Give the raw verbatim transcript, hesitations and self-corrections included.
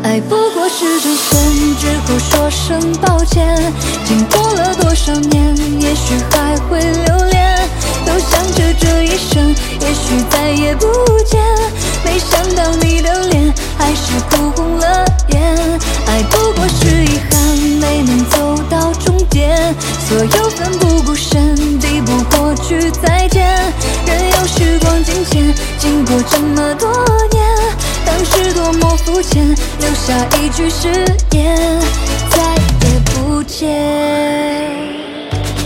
爱不过是转身之后说声抱歉，经过了多少年，也许还会留恋，都想着这一生也许再也不见，没想到你的脸还是哭红了眼。爱不过是遗憾，没能走到终点，所有奋不顾身，抵不过去再见，任由时光境迁，经过这么多年，当时多么肤浅，留下一句誓言，再也不见。